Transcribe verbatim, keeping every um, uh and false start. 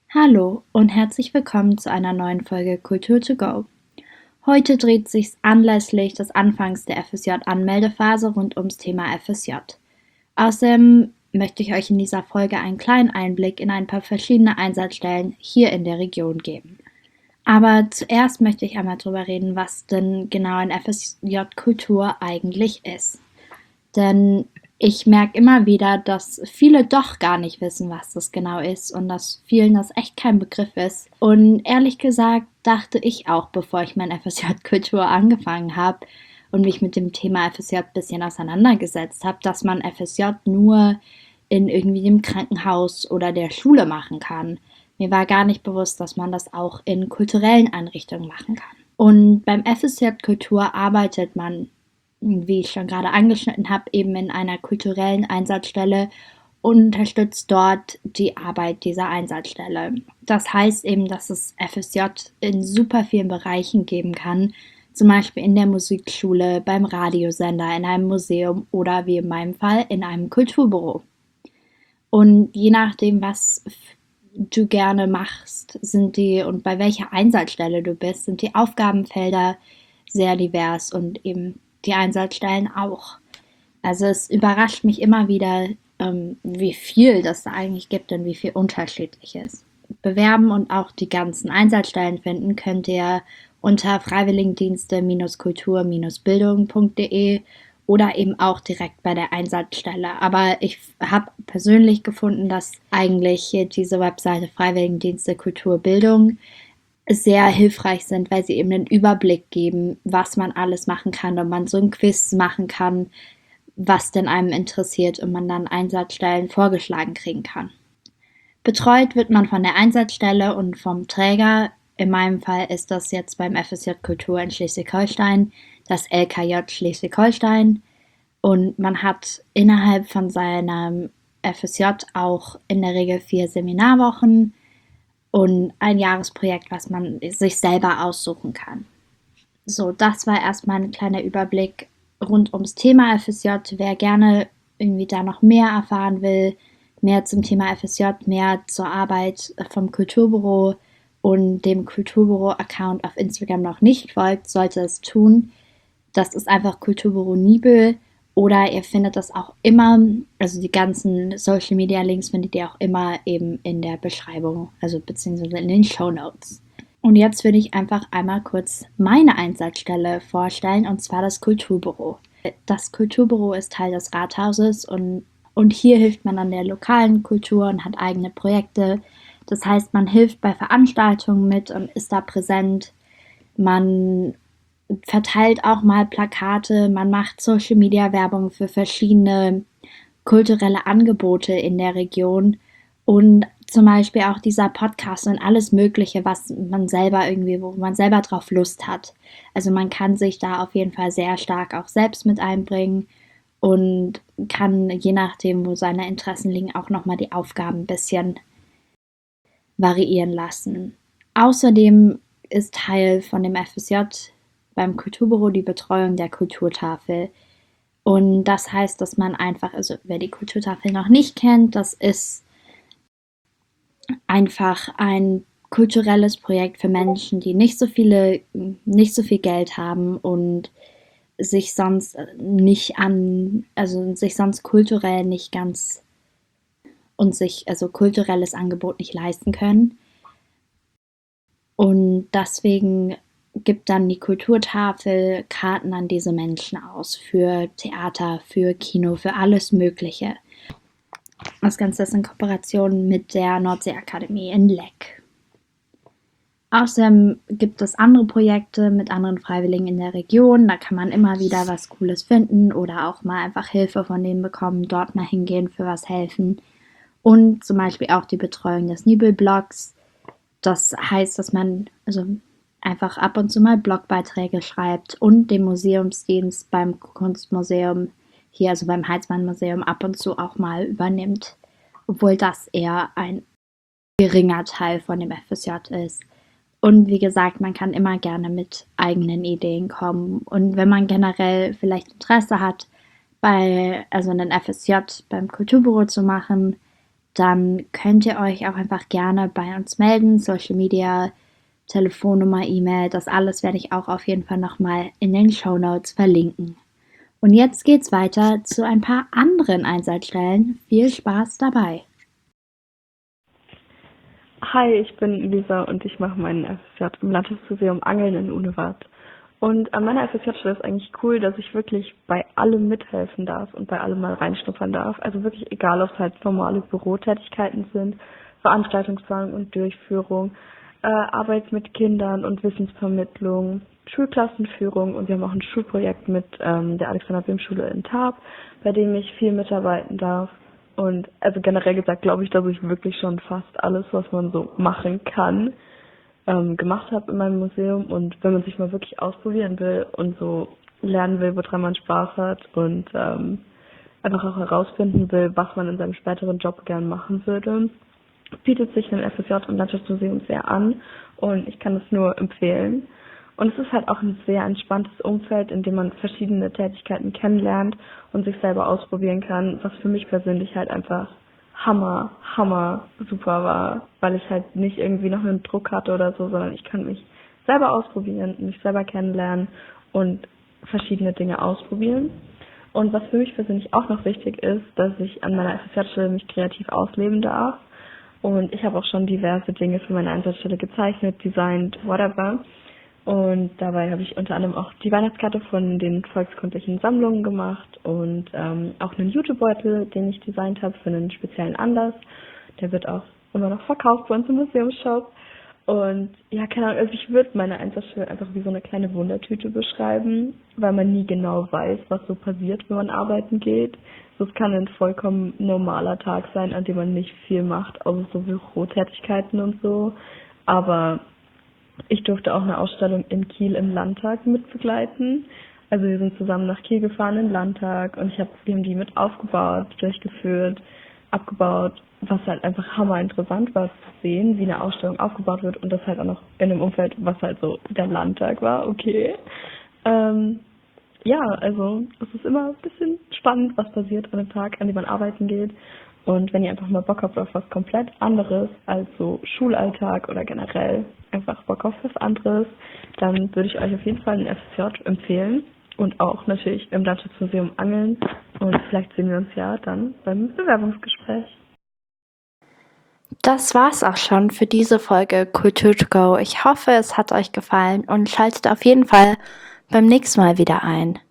Hallo und herzlich willkommen zu einer neuen Folge Kultur to go. Heute dreht sich's anlässlich des Anfangs der F S J-Anmeldephase rund ums Thema F S J. Außerdem möchte ich euch in dieser Folge einen kleinen Einblick in ein paar verschiedene Einsatzstellen hier in der Region geben. Aber zuerst möchte ich einmal darüber reden, was denn genau ein F S J-Kultur eigentlich ist. Denn ich merke immer wieder, dass viele doch gar nicht wissen, was das genau ist und dass vielen das echt kein Begriff ist. Und ehrlich gesagt dachte ich auch, bevor ich mein F S J-Kultur angefangen habe und mich mit dem Thema F S J ein bisschen auseinandergesetzt habe, dass man F S J nur in irgendwie dem Krankenhaus oder der Schule machen kann. Mir war gar nicht bewusst, dass man das auch in kulturellen Einrichtungen machen kann. Und beim F S J-Kultur arbeitet man, wie ich schon gerade angeschnitten habe, eben in einer kulturellen Einsatzstelle und unterstützt dort die Arbeit dieser Einsatzstelle. Das heißt eben, dass es F S J in super vielen Bereichen geben kann, zum Beispiel in der Musikschule, beim Radiosender, in einem Museum oder wie in meinem Fall in einem Kulturbüro. Und je nachdem, was du gerne machst, sind die und bei welcher Einsatzstelle du bist, sind die Aufgabenfelder sehr divers und eben die Einsatzstellen auch. Also es überrascht mich immer wieder, ähm, wie viel das da eigentlich gibt und wie viel unterschiedliches. Bewerben und auch die ganzen Einsatzstellen finden könnt ihr unter freiwilligendienste-kultur-bildung punkt de oder eben auch direkt bei der Einsatzstelle. Aber ich habe persönlich gefunden, dass eigentlich diese Webseite Freiwilligendienste Kultur Bildung sehr hilfreich sind, weil sie eben einen Überblick geben, was man alles machen kann und man so ein Quiz machen kann, was denn einem interessiert und man dann Einsatzstellen vorgeschlagen kriegen kann. Betreut wird man von der Einsatzstelle und vom Träger. In meinem Fall ist das jetzt beim F S J Kultur in Schleswig-Holstein, das L K J Schleswig-Holstein. Und man hat innerhalb von seinem F S J auch in der Regel vier Seminarwochen und ein Jahresprojekt, was man sich selber aussuchen kann. So, das war erstmal ein kleiner Überblick rund ums Thema F S J. Wer gerne irgendwie da noch mehr erfahren will, mehr zum Thema F S J, mehr zur Arbeit vom Kulturbüro und dem Kulturbüro-Account auf Instagram noch nicht folgt, sollte es tun. Das ist einfach Kulturbüro Nibel. Oder ihr findet das auch immer, also die ganzen Social Media Links findet ihr auch immer eben in der Beschreibung, also beziehungsweise in den Show Notes. Und jetzt würde ich einfach einmal kurz meine Einsatzstelle vorstellen, und zwar das Kulturbüro. Das Kulturbüro ist Teil des Rathauses und, und hier hilft man an der lokalen Kultur und hat eigene Projekte. Das heißt, man hilft bei Veranstaltungen mit und ist da präsent. Man verteilt auch mal Plakate, man macht Social-Media-Werbung für verschiedene kulturelle Angebote in der Region und zum Beispiel auch dieser Podcast und alles Mögliche, was man selber irgendwie, wo man selber drauf Lust hat. Also man kann sich da auf jeden Fall sehr stark auch selbst mit einbringen und kann, je nachdem, wo seine Interessen liegen, auch nochmal die Aufgaben ein bisschen variieren lassen. Außerdem ist Teil von dem F S J beim Kulturbüro die Betreuung der Kulturtafel. Und das heißt, dass man einfach, also wer die Kulturtafel noch nicht kennt, das ist einfach ein kulturelles Projekt für Menschen, die nicht so viele, nicht so viel Geld haben und sich sonst nicht an, also sich sonst kulturell nicht ganz und sich also kulturelles Angebot nicht leisten können. Und deswegen gibt dann die Kulturtafel Karten an diese Menschen aus für Theater, für Kino, für alles Mögliche. Das Ganze ist in Kooperation mit der Nordseeakademie in Leck. Außerdem gibt es andere Projekte mit anderen Freiwilligen in der Region. Da kann man immer wieder was Cooles finden oder auch mal einfach Hilfe von denen bekommen, dort mal hingehen, für was helfen. Und zum Beispiel auch die Betreuung des Nibelblogs. Das heißt, dass man also einfach ab und zu mal Blogbeiträge schreibt und den Museumsdienst beim Kunstmuseum hier, also beim Heizmann-Museum, ab und zu auch mal übernimmt, obwohl das eher ein geringer Teil von dem F S J ist. Und wie gesagt, man kann immer gerne mit eigenen Ideen kommen. Und wenn man generell vielleicht Interesse hat, bei, also einen F S J beim Kulturbüro zu machen, dann könnt ihr euch auch einfach gerne bei uns melden. Social Media, Telefonnummer, E-Mail, das alles werde ich auch auf jeden Fall nochmal in den Shownotes verlinken. Und jetzt geht's weiter zu ein paar anderen Einsatzstellen. Viel Spaß dabei! Hi, ich bin Lisa und ich mache meinen F S J im Landesmuseum Angeln in Unewart. Und an meiner F S J-Stelle ist eigentlich cool, dass ich wirklich bei allem mithelfen darf und bei allem mal reinschnuppern darf. Also wirklich egal, ob es halt normale Bürotätigkeiten sind, Veranstaltungsplanung und Durchführung, äh, Arbeit mit Kindern und Wissensvermittlung, Schulklassenführung und wir haben auch ein Schulprojekt mit ähm, der Alexander-Böhm-Schule in Tarp, bei dem ich viel mitarbeiten darf. Und also generell gesagt glaube ich, dass ich wirklich schon fast alles, was man so machen kann, ähm, gemacht habe in meinem Museum. Und wenn man sich mal wirklich ausprobieren will und so lernen will, woran man Spaß hat und ähm, einfach auch herausfinden will, was man in seinem späteren Job gern machen würde, bietet sich ein F S J im Landschaftsmuseum sehr an und ich kann es nur empfehlen. Und es ist halt auch ein sehr entspanntes Umfeld, in dem man verschiedene Tätigkeiten kennenlernt und sich selber ausprobieren kann, was für mich persönlich halt einfach hammer, hammer super war, weil ich halt nicht irgendwie noch einen Druck hatte oder so, sondern ich kann mich selber ausprobieren, mich selber kennenlernen und verschiedene Dinge ausprobieren. Und was für mich persönlich auch noch wichtig ist, dass ich an meiner F S J-Stelle mich kreativ ausleben darf. Und ich habe auch schon diverse Dinge für meine Einsatzstelle gezeichnet, designt, whatever. Und dabei habe ich unter anderem auch die Weihnachtskarte von den volkskundlichen Sammlungen gemacht und ähm, auch einen Jutebeutel, den ich designt habe für einen speziellen Anlass. Der wird auch immer noch verkauft bei uns im Museumsshop. Und ja, keine Ahnung, also ich würde meine Einsatzstelle einfach wie so eine kleine Wundertüte beschreiben, weil man nie genau weiß, was so passiert, wenn man arbeiten geht. Das kann ein vollkommen normaler Tag sein, an dem man nicht viel macht, außer so Bürotätigkeiten und so. Aber ich durfte auch eine Ausstellung in Kiel im Landtag mit begleiten. Also wir sind zusammen nach Kiel gefahren im Landtag und ich hab, wir haben die mit aufgebaut, durchgeführt, abgebaut, was halt einfach hammer interessant war zu sehen, wie eine Ausstellung aufgebaut wird und das halt auch noch in einem Umfeld, was halt so der Landtag war, okay. Ähm, ja, also es ist immer ein bisschen spannend, was passiert an dem Tag, an dem man arbeiten geht. Und wenn ihr einfach mal Bock habt auf was komplett anderes als so Schulalltag oder generell einfach Bock auf was anderes, dann würde ich euch auf jeden Fall ein F S J empfehlen und auch natürlich im Landschaftsmuseum Angeln. Und vielleicht sehen wir uns ja dann beim Bewerbungsgespräch. Das war's auch schon für diese Folge Kultur to go. Ich hoffe, es hat euch gefallen und schaltet auf jeden Fall beim nächsten Mal wieder ein.